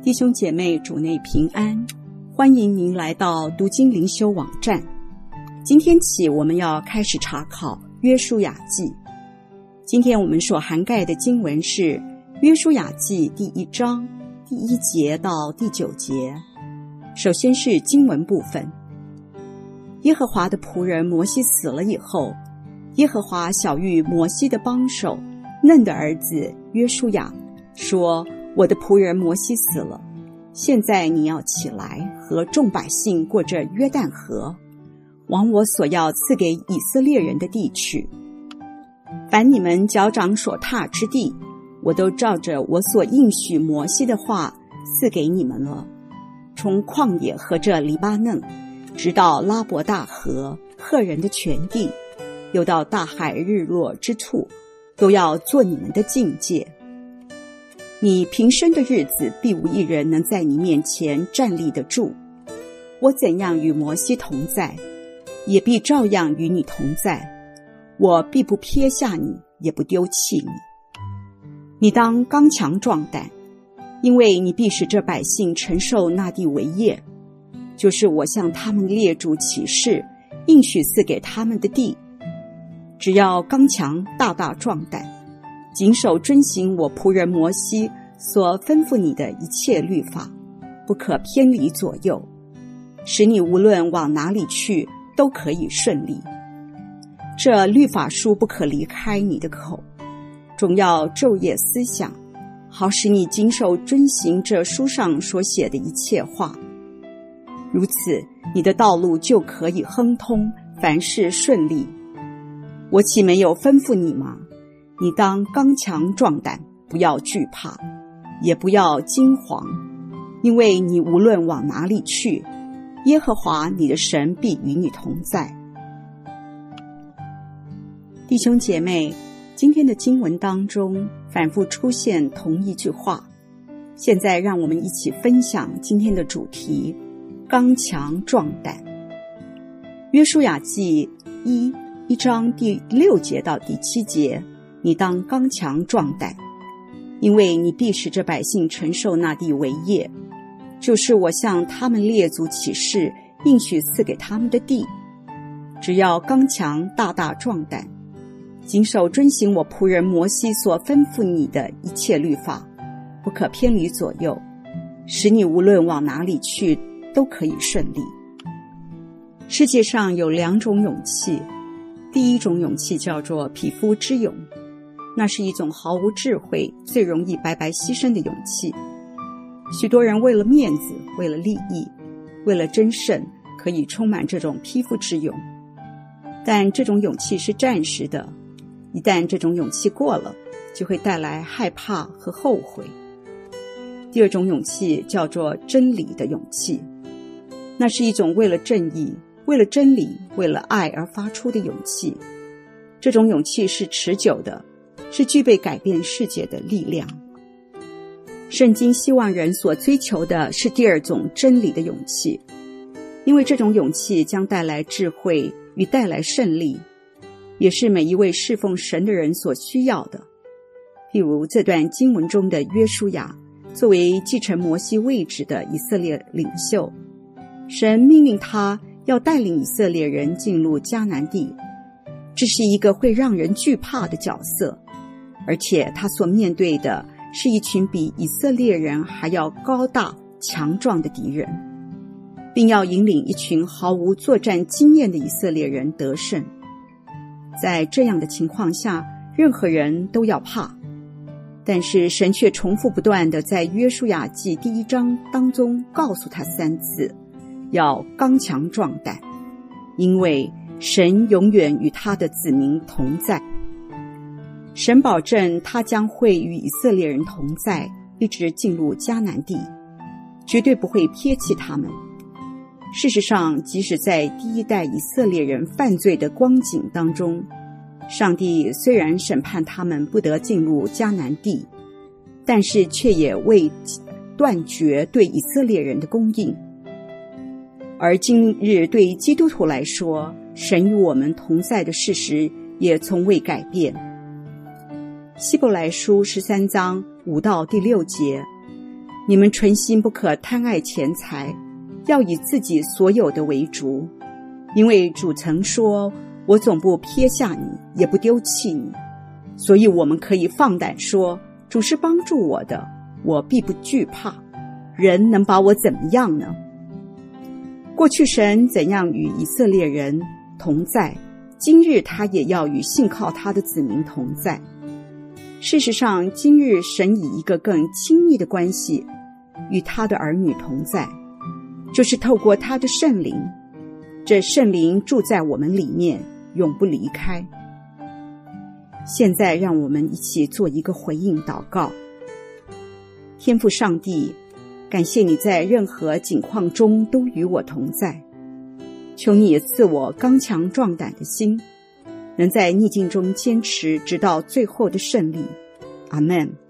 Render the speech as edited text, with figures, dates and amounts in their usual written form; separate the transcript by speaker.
Speaker 1: 弟兄姐妹，主内平安，欢迎您来到读经灵修网站。今天起我们要开始查考约书亚记。今天我们所涵盖的经文是约书亚记第1章第1节到第9节。首先是经文部分。耶和华的仆人摩西死了以后，耶和华晓谕摩西的帮手嫩的儿子约书亚说，我的仆人摩西死了，现在你要起来，和众百姓过这约旦河，往我所要赐给以色列人的地去。凡你们脚掌所踏之地，我都照着我所应许摩西的话赐给你们了。从旷野和这黎巴嫩，直到拉伯大河，赫人的全地，又到大海日落之处，都要做你们的境界。你平生的日子，必无一人能在你面前站立得住。我怎样与摩西同在，也必照样与你同在。我必不撇下你，也不丢弃你。你当刚强壮胆，因为你必使这百姓承受那地为业，就是我向他们列祖起誓，应许赐给他们的地。只要刚强大大壮胆，谨守遵行我仆人摩西所吩咐你的一切律法，不可偏离左右，使你无论往哪里去都可以顺利。这律法书不可离开你的口，总要昼夜思想，好使你谨守遵行这书上所写的一切话。如此，你的道路就可以亨通，凡事顺利。我岂没有吩咐你吗？你当刚强壮胆，不要惧怕，也不要惊惶，因为你无论往哪里去，耶和华你的神必与你同在。弟兄姐妹，今天的经文当中反复出现同一句话。现在让我们一起分享今天的主题：刚强壮胆。约书亚记1章第6节到第7节，你当刚强壮胆，因为你必使这百姓承受那地为业，就是我向他们列祖起誓，应许赐给他们的地。只要刚强大大壮胆，谨守遵行我仆人摩西所吩咐你的一切律法，不可偏离左右，使你无论往哪里去都可以顺利。世界上有2种勇气，第一种勇气叫做匹夫之勇，那是一种毫无智慧、最容易白白牺牲的勇气。许多人为了面子，为了利益，为了争胜，可以充满这种匹夫之勇。但这种勇气是暂时的，一旦这种勇气过了，就会带来害怕和后悔。第二种勇气叫做真理的勇气，那是一种为了正义、为了真理、为了爱而发出的勇气。这种勇气是持久的，是具备改变世界的力量。圣经希望人所追求的是第二种真理的勇气，因为这种勇气将带来智慧与带来胜利，也是每一位侍奉神的人所需要的。譬如这段经文中的约书亚，作为继承摩西位置的以色列领袖，神命令他要带领以色列人进入迦南地。这是一个会让人惧怕的角色，而且他所面对的是一群比以色列人还要高大强壮的敌人，并要引领一群毫无作战经验的以色列人得胜。在这样的情况下，任何人都要怕。但是神却重复不断地在约书亚记第1章当中告诉他3次，要刚强壮胆，因为神永远与他的子民同在。神保证他将会与以色列人同在，一直进入迦南地，绝对不会撇弃他们。事实上，即使在第一代以色列人犯罪的光景当中，上帝虽然审判他们不得进入迦南地，但是却也未断绝对以色列人的供应。而今日对于基督徒来说，神与我们同在的事实也从未改变。希伯来书13章5到第6节， 你们存心不可贪爱钱财，要以自己所有的为主，因为主曾说，我总不撇下你，也不丢弃你。所以我们可以放胆说，主是帮助我的，我必不惧怕。人能把我怎么样呢？过去神怎样与以色列人同在，今日他也要与信靠他的子民同在。事实上，今日神以一个更亲密的关系与他的儿女同在，就是透过他的圣灵。这圣灵住在我们里面，永不离开。现在让我们一起做一个回应祷告。天父上帝，感谢你在任何境况中都与我同在，求你也赐我刚强壮胆的心，能在逆境中坚持直到最后的胜利。阿们。